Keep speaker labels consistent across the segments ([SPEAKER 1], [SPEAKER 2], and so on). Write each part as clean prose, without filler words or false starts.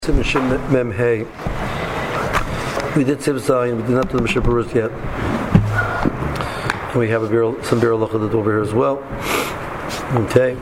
[SPEAKER 1] Mem Hey. We did Siv Zayin, we did not do the Mishnah Berurah yet. And we have some Biur Halacha over here as well. Okay.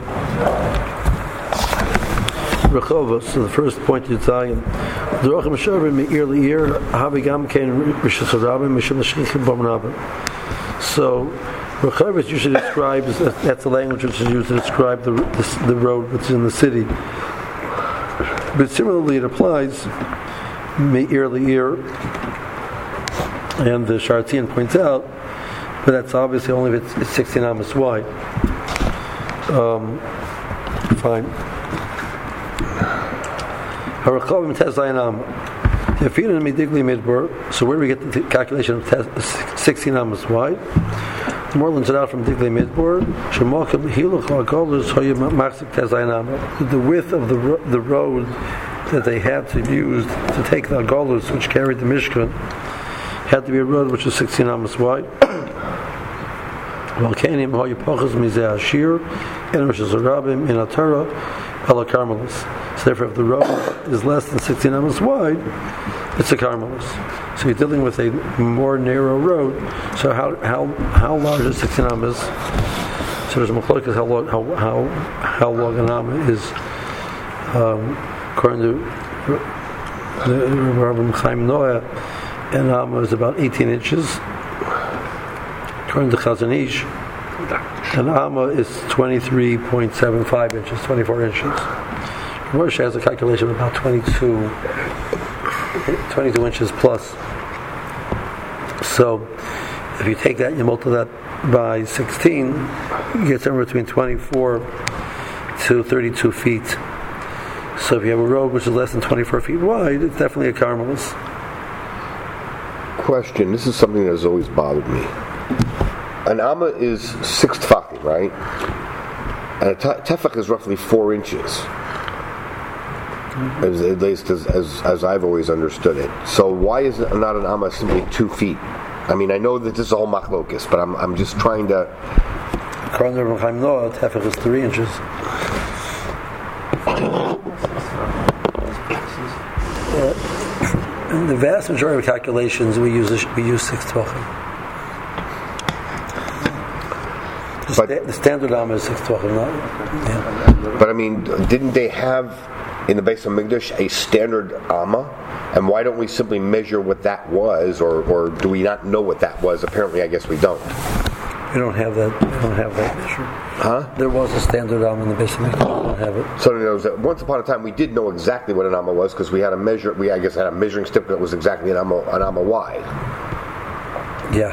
[SPEAKER 1] Rehovos, so the first point is Zayin. D'rochim Shavrim me'ir le'ir, havigam kein Rishus Harabim, Mishum L'shchichim B'manabim. So, Rehovos usually describes, that's the language which is used to describe the road which is in the city. But similarly, it applies me'ir le'ir, and the Shartian points out, but that's obviously only if it's 16 amos wide. Fine. Harakavim tezayin amma. Tefilin midigli midbar. So where do we get the calculation of 16 amos wide? The more lines it out from digli midbar. Shemakam hiluch ha'galus hoyim machzik tezayin amma. The width of the road that they had to use to take the galus which carried the Mishkan had to be a road which was 16 amos wide. Volcanium hoyipachas mizeh ashir and Rishus Harabim in Atara ela Carmelis. So therefore, if the road is less than 16 amos wide, it's a Carmelis. So you're dealing with a more narrow road. So how large is 16 amos? So there's a machlokes how long an amma is. According to Rabbi Chaim Noah, an amma is about 18 inches. According to Chazon Ish, an amma is 23.75 inches, 24 inches. Moshe has a calculation of about 22 inches plus. So, if you take that and you multiply that by 16, you get somewhere between 24 to 32 feet. So, if you have a road which is less than 24 feet wide, it's definitely a Carmelis.
[SPEAKER 2] Question: this is something that has always bothered me. An amma is 6 tefachim, right? And a tefach is roughly 4 inches. At least as I've always understood it. So why is it not an amma simply 2 feet? I mean, I know that this is a whole machlokes, but I'm just trying to.
[SPEAKER 1] According to Rabbi Chaim Noah, tefach is 3 inches. In the vast majority of calculations, we use 6 tefachim. The standard amma is 6 tefachim, not. Yeah.
[SPEAKER 2] But I mean, didn't they have in the Beis HaMikdash a standard amma? And why don't we simply measure what that was, or do we not know what that was? Apparently, I guess we don't.
[SPEAKER 1] We don't have that. We don't have that measure.
[SPEAKER 2] Huh?
[SPEAKER 1] There was a standard amma in the Beis HaMikdash. We don't have it.
[SPEAKER 2] So once upon a time, we did know exactly what an amma was because we had a measure. We, I guess, had a measuring stick that was exactly an amma wide.
[SPEAKER 1] Yeah.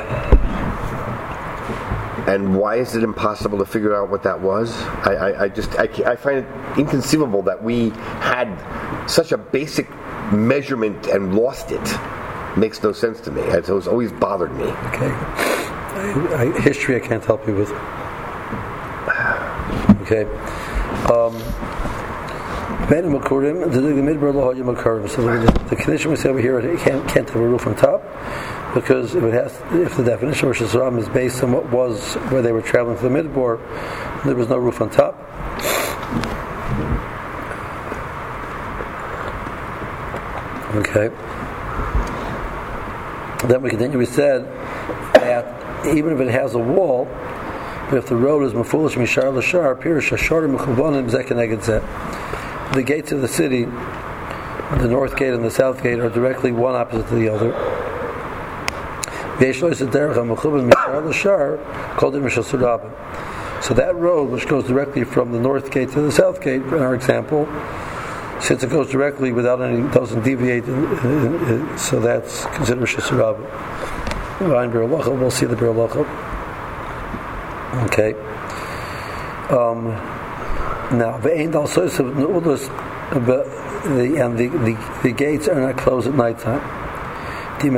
[SPEAKER 2] And why is it impossible to figure out what that was? I find it inconceivable that we had such a basic measurement and lost it. Makes no sense to me. It's always bothered me.
[SPEAKER 1] Okay. History I can't help you with. Okay. So the condition we say over here, it can't have a roof on top. Because if the definition of Rishus Harabim is based on what was where they were traveling to the Midbar, there was no roof on top. Okay. Then we continue. We said that even if it has a wall, but if the road is mefulish mishar l'shar, pirish hasharim mechubanim zeh keneged zeh. The gates of the city, the north gate and the south gate, are directly one opposite to the other. So that road which goes directly from the north gate to the south gate, in our example, since it goes directly doesn't deviate, so that's considered Rishus Harabim. We'll see the Biur Halacha. Okay. Now, the gates are not closed at nighttime. But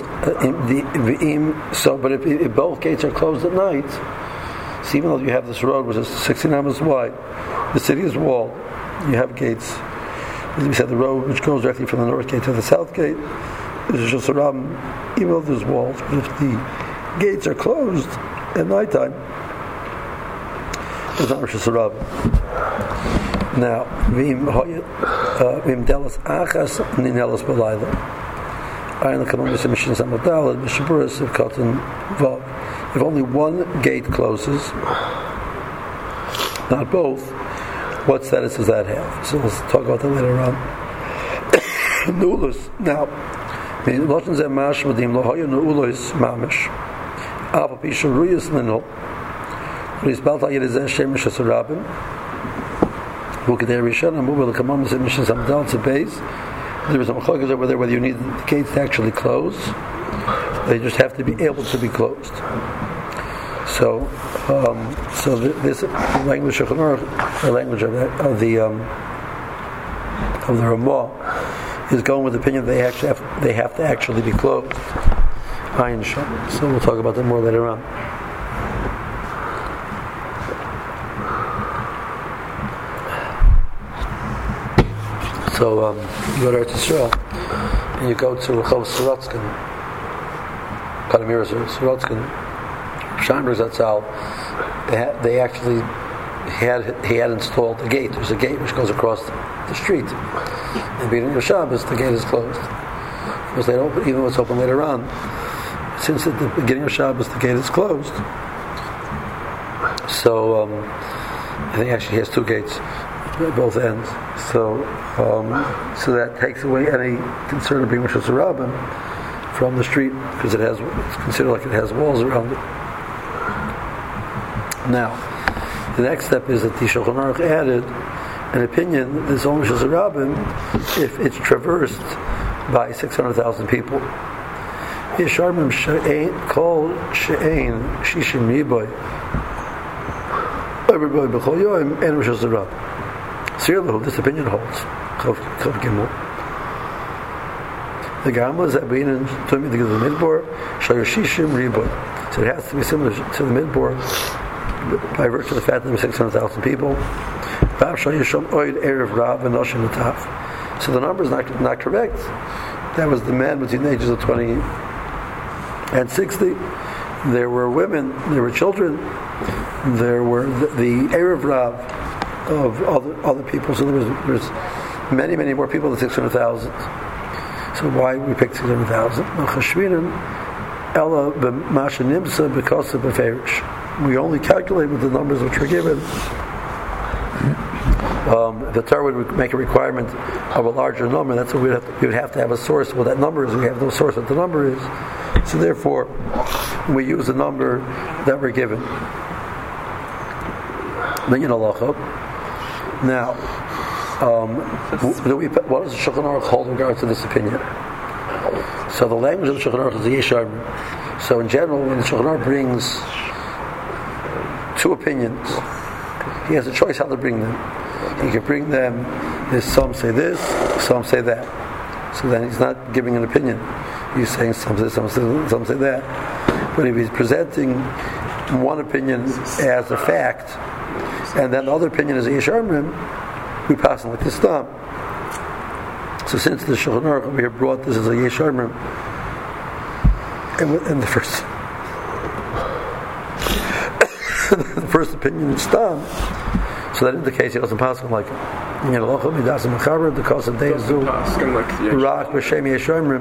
[SPEAKER 1] if both gates are closed at night, so even though you have this road which is 16 amos wide, the city is walled, you have gates. As we said, the road which goes directly from the north gate to the south gate is Rishus Harabim, even though there's walls. But if the gates are closed at nighttime, it's not Rishus Harabim. Now, vim delas achas ninelas belayla. Ayin l'kamonis emishin samadal b'shaburas of cotton vav. If only one gate closes, not both, what status does that have? So we'll talk about that later on. Nu'ulus. Now, Loshen zeh mash v'dim lo hoya nu'ulus mamish. Alpa pisha ruyus linol. V'nisbalt al yedizeh shemesh asarabim. V'ukadei rishon amu v'l'kamonis emishin samadal tzibbeis. There was a machlokes over there whether you need the gates to actually close. They just have to be able to be closed. So this language of the language of the Ramah is going with the opinion they have to actually be closed. So we'll talk about that more later on. So you go to Eretz Yisrael and you go to Rehov Sorotzkin, Kadamir Sorotzkin, Sheinberg Zatzal. They actually he had installed a gate. There's a gate which goes across the street. And beginning of Shabbos, the gate is closed because they don't, even though it's open later on. Since at the beginning of Shabbos, the gate is closed. So I think actually he has two gates at both ends. So that takes away any concern of being Rosh Hashanah from the street because it's considered like it has walls around it. Now, the next step is that the Shulchan Aruch added an opinion that there's only Rosh Hashanah if it's traversed by 600,000 people. Yesharmim she'ein kol she'ein shishim riboy. Everybody b'chol yoyim and Rosh Hashanah. This opinion holds. The Gamma is that being in the Midbar, Shayashishim Riboy. So it has to be similar to the Midbar by virtue of the fact that there are 600,000 people. So the number is not correct. That was the man between the ages of 20 and 60. There were women, there were children, there were the Erev Rav of other people, so there's many more people than 600,000. So why we picked 600,000? We only calculate with the numbers which were given. The Torah would make a requirement of a larger number. That's what we would have to have a source. Well, that number is. We have no source what the number is. So therefore, we use the number that we're given. Now, what does the Shulchan Aruch hold in regards to this opinion? So the language of the Shulchan Aruch is the Yesharmim. So in general, when the Shulchan Aruch brings two opinions, he has a choice how to bring them. He can bring them, some say this, some say that. So then he's not giving an opinion. He's saying some say that. But if he's presenting one opinion as a fact, and then the other opinion is a Yesharmim, we pass on like this thumb. So since the Shulchan Aruch over here brought this as a Yesharmim, and the first opinion is thumb, so that indicates he doesn't pass on like it. The cause of Deyazu, Rak b'Shem Yesharmim,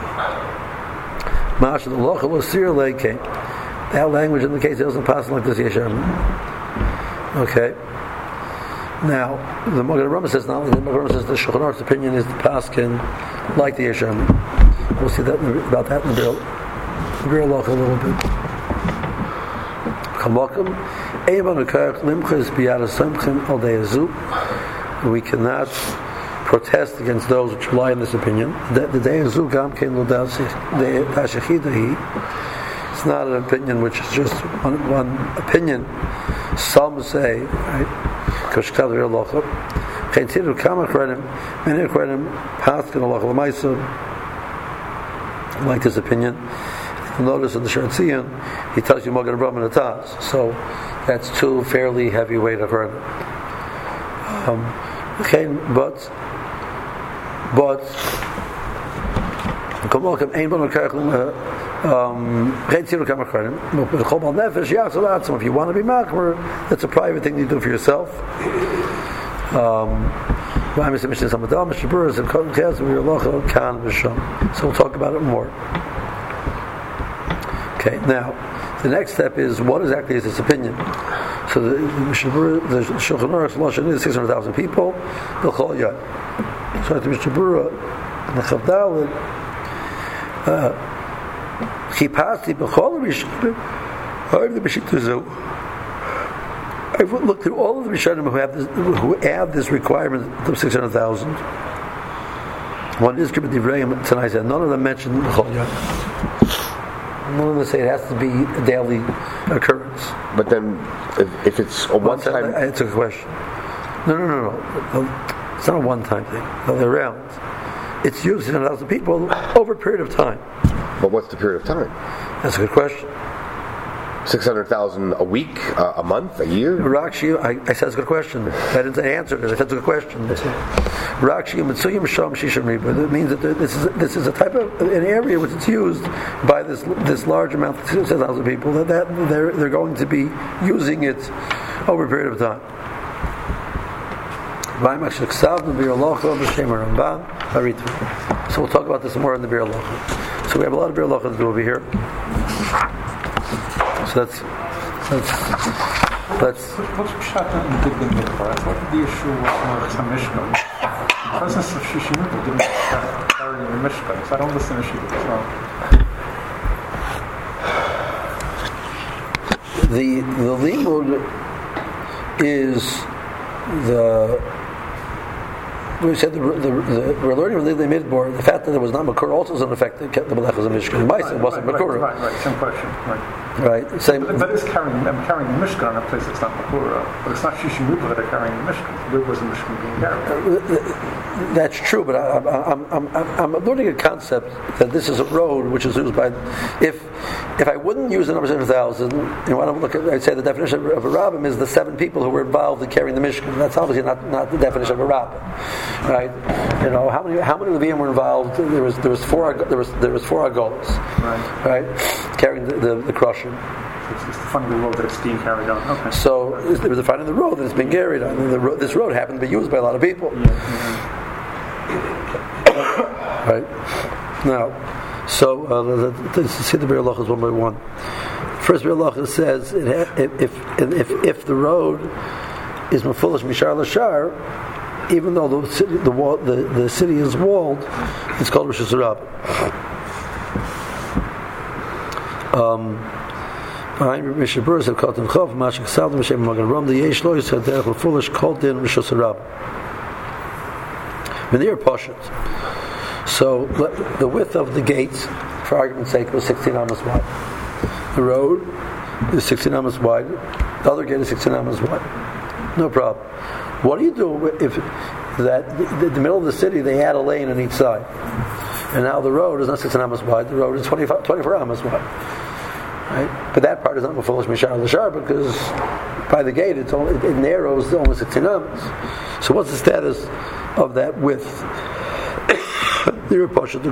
[SPEAKER 1] Masha the Lochel Osir Leike. That language indicates he doesn't pass on like this Yesharmim. Okay. Now, the Magen Rambam says not only the Magen Rambam says the Shulchan Aruch's opinion is the paskin like the Yesharmim. We'll see about that in the Biur Halacha a little bit. We cannot protest against those which rely on this opinion. It's not an opinion which is just one opinion. Some say, right? Like this opinion. You'll notice in the Shir Tzion, he tells you Magen Avraham and Ataz. So that's two fairly heavyweight of her. Okay, but if you want to be makmer, that's a private thing you do for yourself. So we'll talk about it more. Okay, now the next step is what exactly is this opinion? So the Shulchan Aruch's lashon is 600,000 people. The Chol Yad. So the Mishnah Berurah, the Chavdalid, Chipasti b'chol Rishonim. I've looked through all of the Rishonim who have this requirement of 600,000. One is Kibbutz Divrei tonight said none of them mentioned the Chol Yad. None of them say it has to be a daily occurrence.
[SPEAKER 2] But then, if it's a one-time...
[SPEAKER 1] It's a question. No. It's not a one-time thing. The other way around. It's used 600,000 people over a period of time.
[SPEAKER 2] But what's the period of time?
[SPEAKER 1] That's a good question.
[SPEAKER 2] 600,000 a week, a month, a year?
[SPEAKER 1] Rakshi, I said it's a good question. I didn't say answer it. I said it's a good question. Rakshi Mitzuyim Sham Shishim Riba. That means that this is a type of an area which is used by this large amount of 600,000 people. That they're going to be using it over a period of time. So we'll talk about this more in the Bir Halacha. So we have a lot of Bir Halacha to do over here. So let's.
[SPEAKER 3] What's Pshat in Digging Midbar? What the issue was the Mishkan? The presence of Shishimuta didn't carry the Mishkan, so I don't listen to Shishimut.
[SPEAKER 1] The limud is we said we're learning from the Midbar. The fact that there was not Makura also is an effect that kept the Melechas of Mishkan. It wasn't Makura.
[SPEAKER 3] Right, same question.
[SPEAKER 1] Right. Same.
[SPEAKER 3] But I'm carrying the Mishkan in a place that's not Makura, but it's not Shishimuta that are carrying the Mishkan. Where was the Mishkan being carried?
[SPEAKER 1] That's true, but I'm learning a concept that this is a road which is used by. If I wouldn't use the number 7,000, and when I look at, I'd say the definition of a rabbin is the 7 people who were involved in carrying the Mishkan. That's obviously not the definition of a rabbin, right? You know how many Levium were involved? There was 4 agolas, right? Carrying the crushing.
[SPEAKER 3] It's defining the road that it's being carried on. Okay.
[SPEAKER 1] So it was defining the road that it's being carried on. And this road happened to be used by a lot of people. Right now. So let's see the Bir Halacha one by one. First Bir Halacha says if the road is Mefulish Mishar Lashar, even though the city is walled, it's called Rosh Hashanah. Behind Mishnah Berurah said Katan Chav Mashik Saldim Shem Magen Ram the Yesh Lo said Derech Mefulish called in Rosh Hashanah. Menir Pashat. So the width of the gates, for argument's sake, was 16 amos wide. The road is 16 amos wide. The other gate is 16 amos wide. No problem. What do you do if the middle of the city they add a lane on each side, and now the road is not 16 amos wide? The road is 24 amos wide. Right? But that part is not Mefulish Mishar L'Shar because by the gate it narrows to only 16 amos. So what's the status of that width? Even though the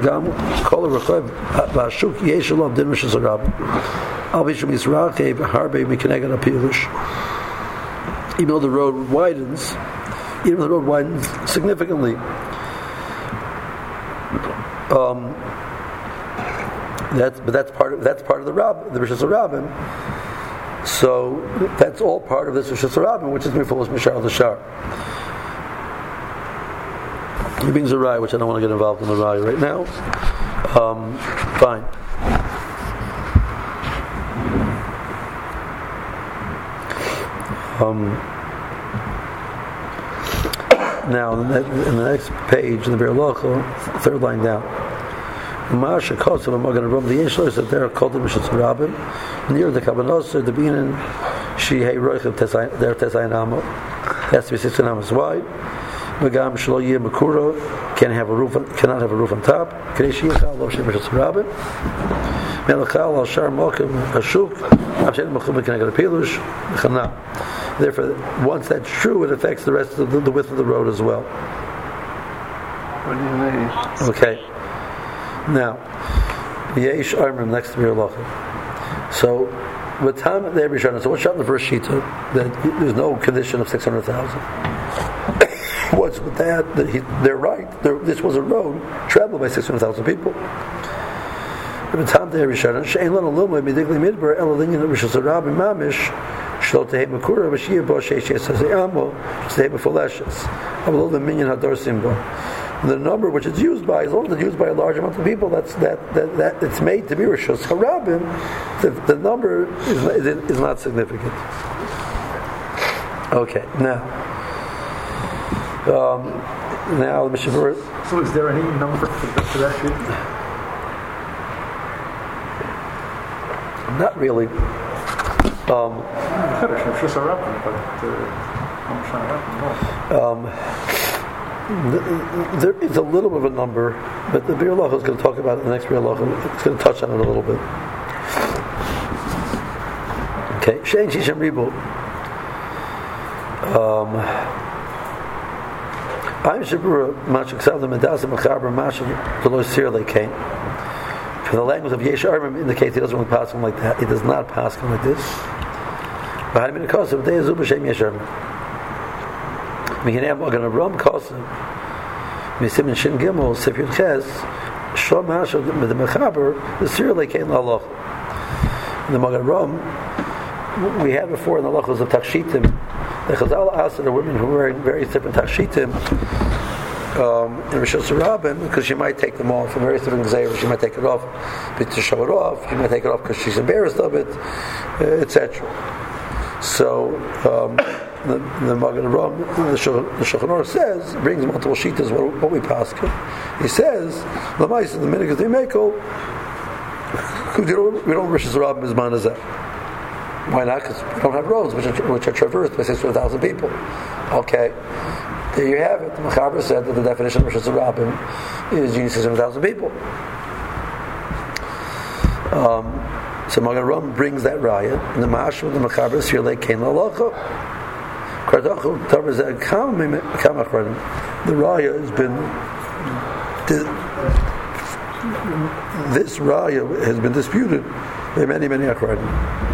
[SPEAKER 1] road widens significantly, that's part of the Rosh Hashanah. So that's all part of this Rosh Hashanah, which is Mefulish Mishar L'Shar. You're being Zerai, which I don't want to get involved in the Rai right now. Fine. Now, in the next page, in the Bir Halacha, third line down. Masha Kosav Magen Ram the Yesh Lo said there called the Rosh Hashanah near the Kabbalah the Binin Shihei Roichav there Tesayinamo. Has to be 16 amos wide. Megam Shlo Yeh Makura cannot have a roof on top. Kadesh Yechal Lo Shem Rosh Hashanah. Melachal Al Shar Mokim Hashuk. Avshen Mokim Keneged Pilush. Chana. Therefore, once that's true, it affects the rest of the width of the road as well.
[SPEAKER 3] What do you mean?
[SPEAKER 1] Okay. Now, Yesh Armim next to Bir Halacha. So, with time they Rishana. So, what's shot in the first sheet? That there's no condition of 600,000. What's with that they're right. This was a road traveled by 600,000 people. But time to Rishon, she'ain lanu luma midigli midbar elalinin rishos rabbi mamish shlot tehei makura v'shiyah bo sheish yesazei amo shtehei b'foleshes avlo the minyan hador simbo. The number which it's used by, as long as it's used by a large amount of people, that it's made to be rishos harabim. The number is not significant. Okay, now the Mishnah.
[SPEAKER 3] So is there any number for that sheet?
[SPEAKER 1] Not really. There is a little bit of a number, but the Bir Halacha is going to talk about it in the next Bir Halacha. It's going to touch on it a little bit. Okay, Shein Shisham Ribu. I'm Shabura Mashik Savda Medasa Machaber Mashik Veloy Sir they came. For the language of Yesh Armim indicates he doesn't want to pass him like that. He does not pass him like this. But I'm in the cause of Day Zuba Shem Yesh Armim. Mihinam Agan Abram Kosim Misim and Shin Gimel Sifir Ches Shom Hashad with the Mechaber the Sir they came Allah. In the Magan Ram we had before in the Lachos of Takshitim. The Chazal asked the women who were wearing various different Takshitim in Rishos Rabin because she might take them off in various different Gzeirah. She might take it off to show it off. She might take it off because she's embarrassed of it, etc. So the Magen Ram, the Shulchan Aruch says, brings multiple shitas what we pass. He says, "L'mais in the minhag of the Mekel, we don't Rishos Rabin as man as that." Why not? Because we don't have roads which are traversed by 600,000 people. Okay, there you have it. The Mechaber said that the definition of Rishos Rabin is you need 600,000 people. So Magen Ram brings that riot, and the Mashal of the Mechaber is here like Kain Lalacha. The raya has been this raya has been disputed by many achradim.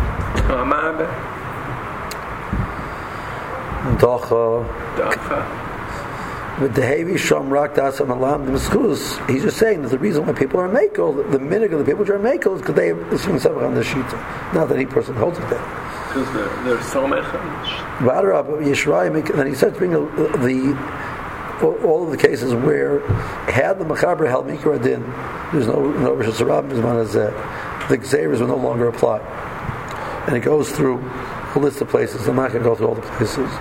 [SPEAKER 1] With the heavy sham rak dasam alam the miskus, he's just saying that the reason why people are mekel, the minhag of the people which are mekel, is because they have the swing sabach on the shita. Not that any person holds it there.
[SPEAKER 4] Because they're so mechanish.
[SPEAKER 1] And he starts bringing all of the cases where had the mechaber held mikra din, there's no rishos rabim as one as the gzeiros will no longer apply. And it goes through a list of places. I'm not going to go through all the places.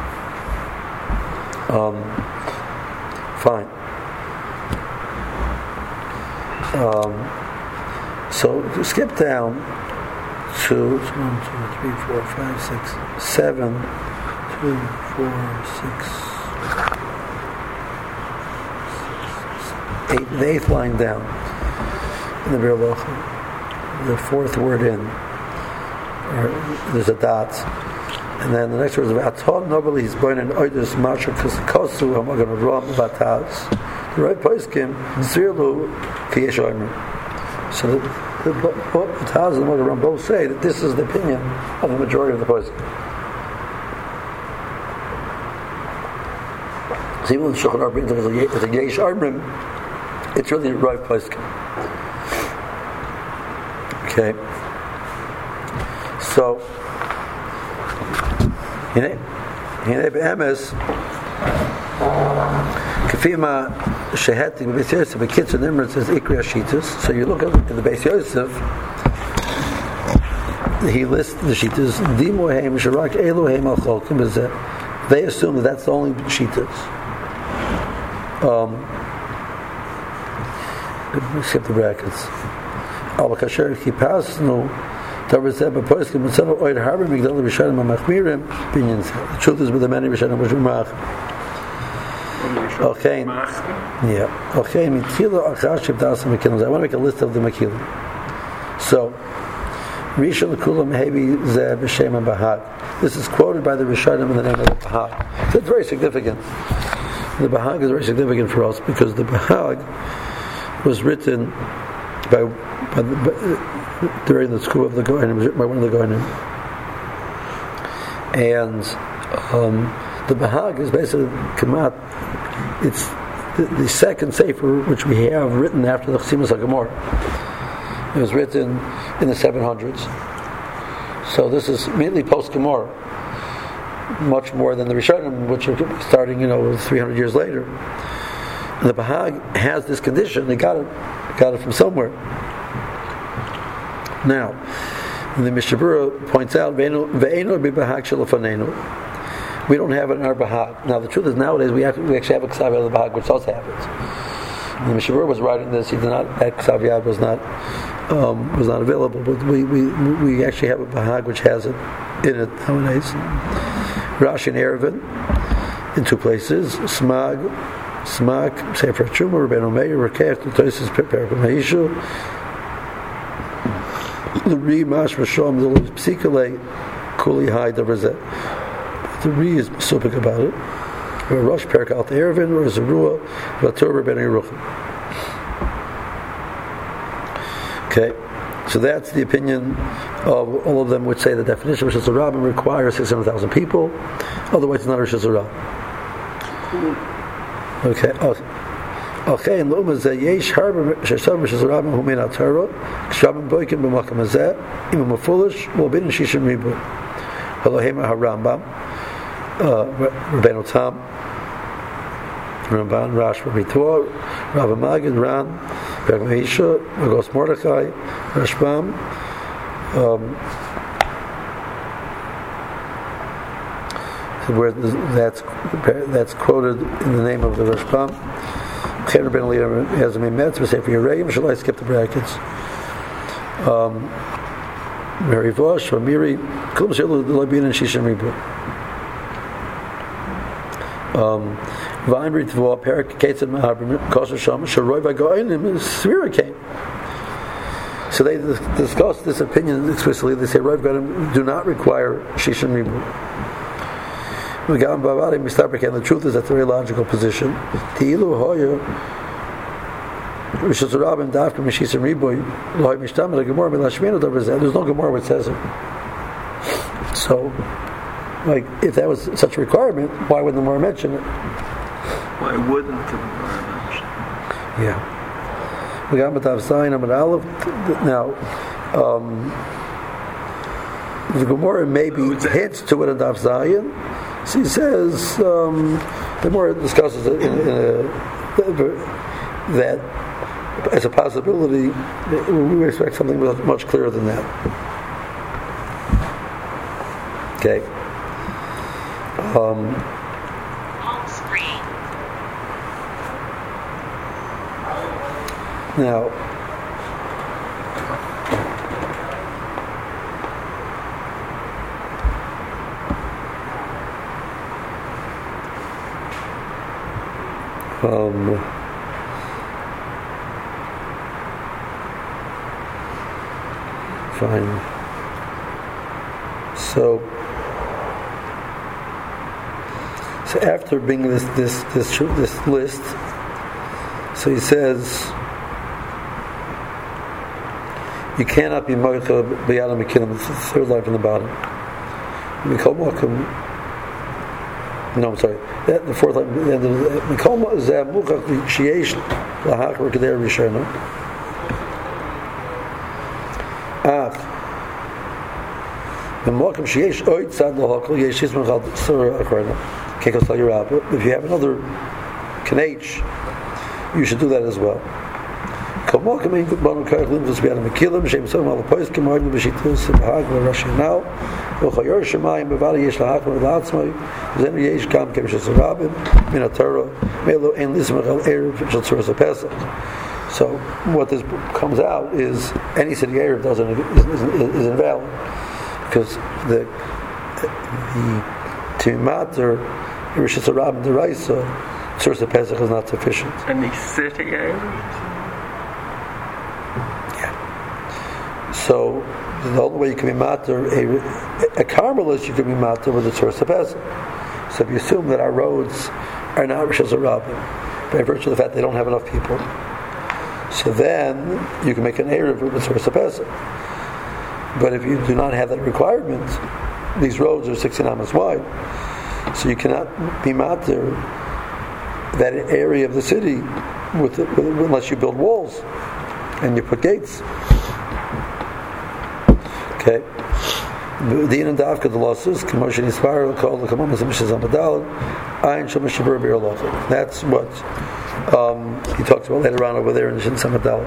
[SPEAKER 1] Fine. So to skip down to 1, 2, 3, 4, 5, 6, 7, 2, 4, 6, 8, the 8th line down in the Bir Halacha, the 4th word in. There's a dot, and then the next word is Aton Nobel. He's born in Oidus Masha Kosu Hamagan Ram Bataz. The right poskim Zirlu Kiyesh Omer. So the Bataz and Hamagan Ram both say that this is the opinion of the majority of the poskim. So even when the Shulchan Aruch brings it as a Yesh Armim, it's really the right poskim. Okay. So, Hine be'emes, kafima shehetik b'Beis Yosef, b'kitzur nimrod says ikri hashitas. So you look at the Beis Yosef, he lists the shitas. Dimuhem sharak eluhem al cholkim b'zeh. They assume that that's the only shitas. Skip the brackets. Al kasher kipasnu. The truth is, with the many Rishonim which were okay. Yeah. Okay. I want to make a list of the Mekilim. So, Rishon Kulam Hebi Zeh B'Shem Bahag. This is quoted by the Rishonim in the name of the Bahag. So it's very significant. The Bahag is very significant for us because the Bahag was written during the school of the Gohanim, by one of the Gohanim. And The Bahag is basically Kamat. It's the second sefer which we have written after the Chasimus HaGemara. It was written in the 700s. So this is immediately post-Gemara. Much more than the Rishonim, which are starting, 300 years later. And the Bahag has this condition. They got it from somewhere. Now, the Mishnah Berurah points out, "Ve'eno b'Bahag shelafanenu." We don't have it in our Bahag. Now, the truth is, nowadays we actually have a Ksav Yad of the Bahag, which does have it. When the Mishnah Berurah was writing this, that Ksav Yad was not available, but we actually have a Bahag which has it in it nowadays. Rashi and Erevin in two places. Smag, Sefer Truma, Rabbeinu Meir, Rekech, L'Tosis, Perek Ma'ishu, L'Ri, Mash, Rashom, L'Li, Psikale, Kuli, Hai, Davrazet. The Ri is supik about it. Rosh Perek Alt Erevin, or Zerua, Vatur, Rabbeinu Yerucham. Okay. So that's the opinion of all of them, which say the definition of Rishus Harabim requires 600,000 people. Otherwise, it's not a Rishus Harabim. Okay. Okay. And Luma Zeh Yesh Harbim Shesam Rishus Harabim Hu Min Atara Kshabim Boikim B'Makam Hazeh Imam Afulish Wobin Shishim Ribu Elohim HaRambam Rabbeinu Tam Ramban Rash Rabbitor Rabbi Magid Ran Perek Ma'isha Magos Mordechai Rashbam where that's quoted in the name of the Rashbam. Chen Ben Eliyah has a mimetz for Sefer Yereim. Shall I skip the brackets? Mary Vosh Miri Klum Shelu Labin and Shishim Ribu. Vayimri Tvo Perek Ketzad Mahabrim Kosher Sham Sharoy Vagoinim Svira came. So they discuss this opinion explicitly. They say Rav Gadim do not require Shishim Ribu. And the truth is that's a very logical position. There's no Gemara which says it. So, if that was such a requirement, why wouldn't the Gemara mention it?
[SPEAKER 4] Why wouldn't the Gemara mention it?
[SPEAKER 1] Yeah. Now, the Gemara maybe hints to it in Daf Zayin. So he says the more discusses it that as a possibility, we expect something much clearer than that. Okay.
[SPEAKER 5] Home screen.
[SPEAKER 1] Now. Fine. So after bringing this list, so he says you cannot be Moicha B'Yadam Mekilim. It's the third line from the bottom. No, I'm sorry. The fourth line. Mikol Zeh Muchach Sheyesh Lahachar Kedei Rishona. If you have another Kanech, you should do that as well. So what this comes out is any city Erev is invalid because the Timat or Rishus Harabim Deraisa Tzuras Pesach is not sufficient.
[SPEAKER 4] Any city Erev?
[SPEAKER 1] Yeah. So the only way you can be matter a Carmelist, you can be matter with the Tzuras Pesach. So if you assume that our roads are not Rishus Harabim by virtue of the fact they don't have enough people, so then you can make an Erev with the Tzuras Pesach. But if you do not have that requirement, these roads are 16 amas wide. So you cannot be matir that area of the city unless you build walls and you put gates. Okay. Din and Davka the losses, Commotion Inspire, called the Commandments of Mishas Amadal, Ayin Shamashabur Bir Locha. That's what he talks about later on over there in the Shin Samadal.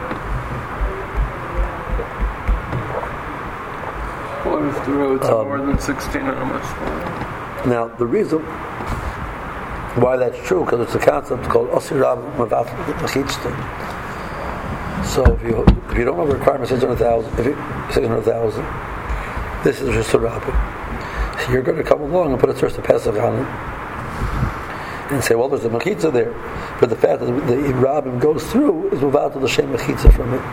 [SPEAKER 4] What if the roads are more than 16 amas?
[SPEAKER 1] Now, the reason why that's true, because it's a concept called Osirab Mavat Machitzta. So if you don't have a requirement 600,000, this is just a rabbi. So you're going to come along and put a Tzuras Pesach on it and say, well, there's a mechitza there, but the fact that the rabbim goes through is without the shem mechitza from it,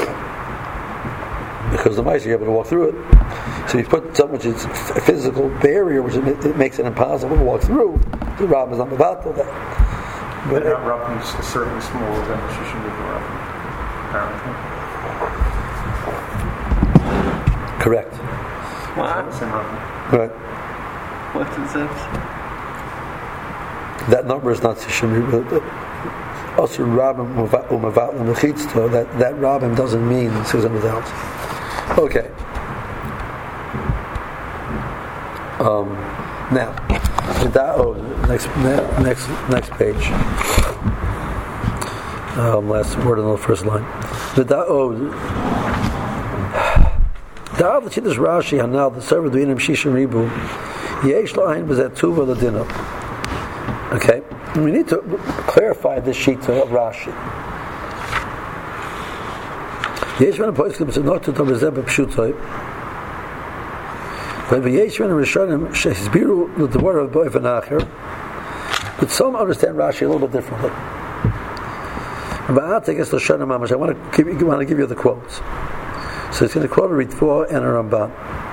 [SPEAKER 1] because the mice are able to walk through it. So you put something which is a physical barrier, which it makes it impossible to walk through. The rabbim is not without that.
[SPEAKER 3] But that rabbim is certainly smaller than the Shishim rabbim, apparently.
[SPEAKER 1] Correct.
[SPEAKER 4] What?
[SPEAKER 1] Right.
[SPEAKER 4] What is that?
[SPEAKER 1] That number is not Sishim. Also, Rabbim Umavat L'Mechitzto, that Rabbim doesn't mean 600,000. Okay. Now, next page. Last word on the first line. Da'av l'chiddush Rashi hanal the server duinim shishim ribu yesh la'ayin b'zeh tuva l'dina. Okay, we need to clarify this sheet of Rashi. Yesh v'en poiskim b'zenot to b'zeh b'pshutoi v'yesh v'en rishonim shehizbiru l'dvar of b'oif v'nacher, but some understand Rashi a little bit differently. But I want to give you the quotes. So it's going to quote a Ritva and a Ramban.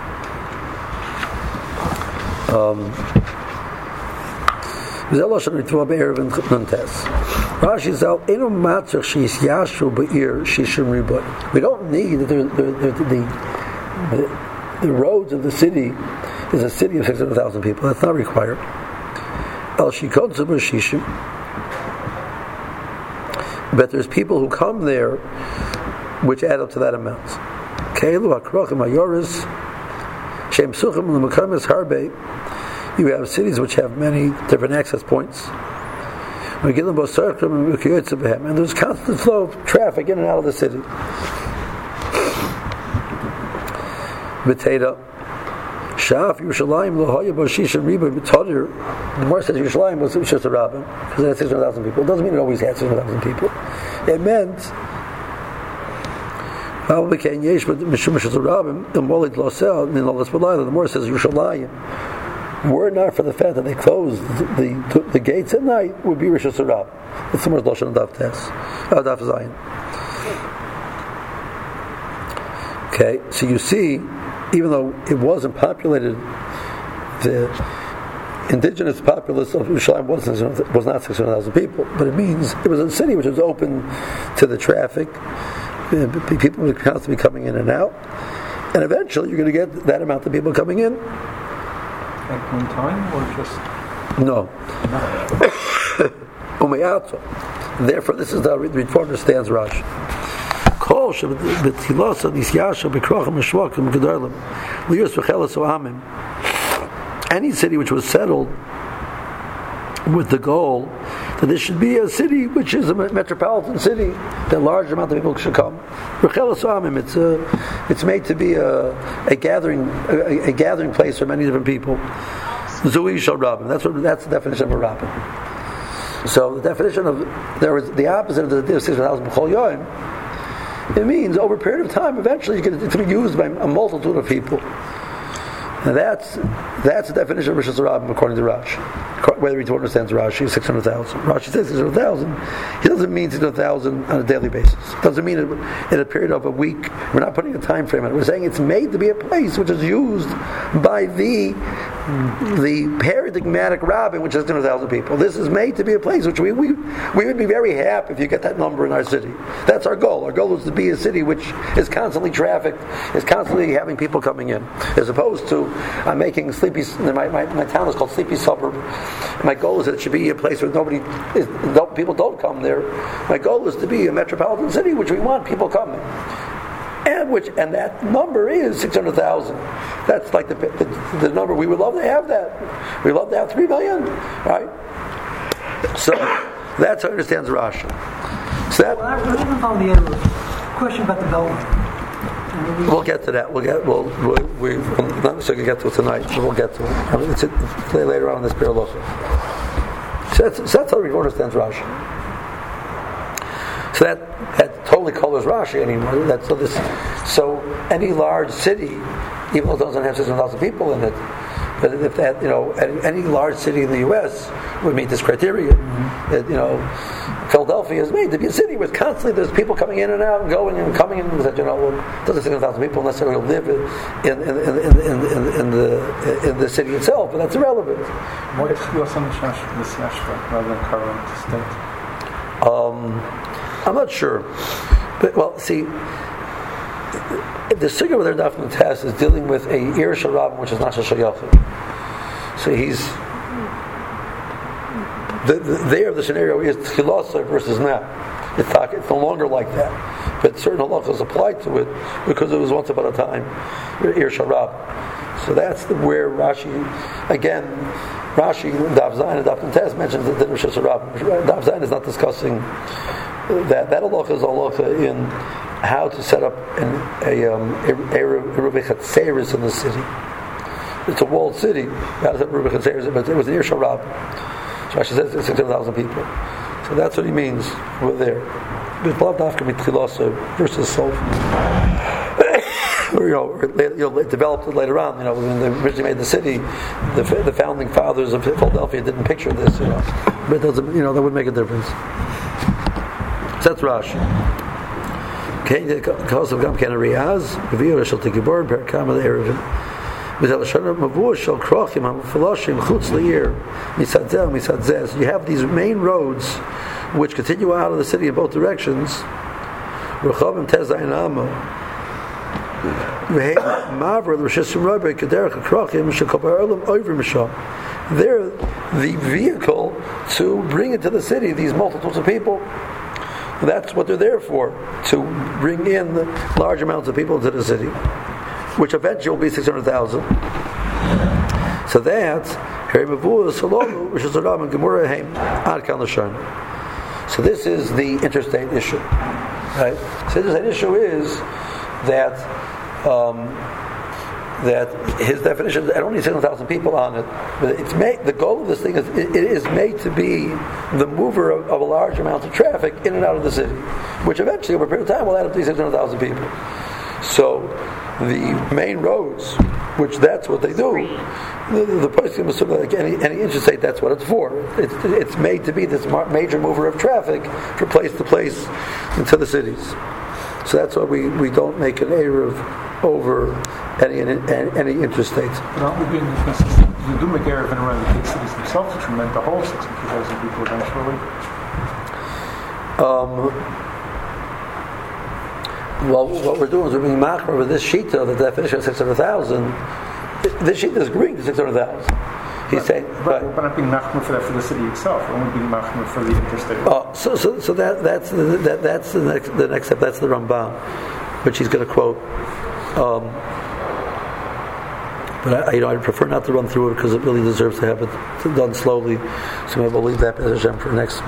[SPEAKER 1] Rashi says, we don't need the roads of the city is a city of 600,000 people. That's not required. But there's people who come there which add up to that amount. You have cities which have many different access points. And there's constant flow of traffic in and out of the city. Shaf Yerushalayim Lohoya Boshisha Riba B'Todir. The Gemara says Yerushalayim was just a rabbin because it had 600,000 people. It doesn't mean it always had 600,000 people. It meant the Gemara says Yerushalayim. Were it not for the fact that they closed the gates at night, would be Rishus Harab. That's the Gemara's Lashon Daf Zayin. Okay, so you see, even though it wasn't populated, the indigenous populace of Yerushalayim was not 600,000 people, but it means it was a city which was open to the traffic. People would constantly be coming in and out, and eventually you're going to get that amount of people coming in.
[SPEAKER 3] At one time, or just
[SPEAKER 1] no? Therefore, this is how the Ritva understands Rashi. Any city which was settled with the goal that this should be a city which is a metropolitan city, that large amount of people should come. It's made to be a gathering place for many different people. Zui shal rabbin. That's the definition of a rabbin. So the definition of the opposite of the 600,000 b'chol yoyim. It means over a period of time, eventually it's to be used by a multitude of people. And that's the definition of Rishus Harabim according to Rashi. Whether he understands Rashi, 600,000. Rashi says 600,000. He doesn't mean 600,000 on a daily basis. It doesn't mean in a period of a week. We're not putting a time frame on it. We're saying it's made to be a place which is used by the the paradigmatic Rabin, which is 600,000 people. This is made to be a place which we would be very happy if you get that number in our city. That's our goal. Our goal is to be a city which is constantly trafficked, is constantly having people coming in, as opposed to I'm making sleepy. My town is called Sleepy Suburb. My goal is that it should be a place where people don't come there. My goal is to be a metropolitan city, which we want people coming. And that number is 600,000. That's like the number. We would love to have that. We'd love to have 3 million, right? So that's how it understands Rashi. So that.
[SPEAKER 6] I haven't found the question about the Beltline.
[SPEAKER 1] We'll get to that. We're not necessarily get to it tonight, but we'll get to it. It's later on in this parallel. So that's how we understand Rashi. So that totally colors Rashi anymore. So any large city, even though it doesn't have 600,000 people in it, but if that, any large city in the U.S. would meet this criteria, that, Philadelphia is made to be a city where constantly there's people coming in and out and going and coming in. That doesn't 600,000 people necessarily live in the city itself, but that's irrelevant.
[SPEAKER 3] Why is this rather than current state?
[SPEAKER 1] I'm not sure, but see, the Sigur with their Daf test is dealing with a Ir Sharab, which is not Shashayachim. So the scenario is Tchilasa versus now. It's no longer like that, but certain halachas apply to it because it was once upon a time Ir Sharab. So that's where Rashi again. Rashi, Daf Zayin and Daf Test mentions the Din of Shasharab. Daf Zayin is not discussing that. That halacha is a halacha in how to set up a Rubi Chatzeris in the city. It's a walled city. How to set up Rubi Chatzeris, but it was near Sharab. So Rashi says it's 600,000 people. So that's what he means over there. But Blav Daf can be Tchilasa versus Sof. It developed it later on. When they originally made the city, the founding fathers of Philadelphia didn't picture this. But it doesn't. That would make a difference. So that's Rashi. Okay, the cause of Gam Kana Riaz, Review Shal Tikibor, Perakam the Erevin. With Elashana Mavur Shal Krochim Hamufaloshim Chutz Leir Misadzel Misadzez. You have these main roads which continue out of the city in both directions. Rechavim Tezayin Amma. There, the vehicle to bring into the city these multitudes of people. That's what they're there for, to bring in large amounts of people into the city, which eventually will be 600,000. So that's so this is the interstate issue, right? So the interstate issue is that his definition had only 600,000 people on it. But the goal of this thing is it is made to be the mover of a large amount of traffic in and out of the city, which eventually over a period of time will add up to 600,000 people. So the main roads, which that's what they do, the person assume that like any interstate, that's what it's for. It's made to be this major mover of traffic from place to place into the cities. So that's why we don't make an Erev over any interstates.
[SPEAKER 3] But aren't we being inconsistent? You do make Erev and around the big cities themselves, which meant the whole 600,000 people eventually.
[SPEAKER 1] Well, what we're doing is we're being machmer with this shita, the definition of 600,000. This shita is agreeing to 600,000. He's saying,
[SPEAKER 3] but I'm being machmer for that for the city itself. We're only being machmer for the interstate.
[SPEAKER 1] So that's the next step. That's the Rambam, which he's going to quote. But I prefer not to run through it because it really deserves to have it done slowly. So maybe we'll leave that for next.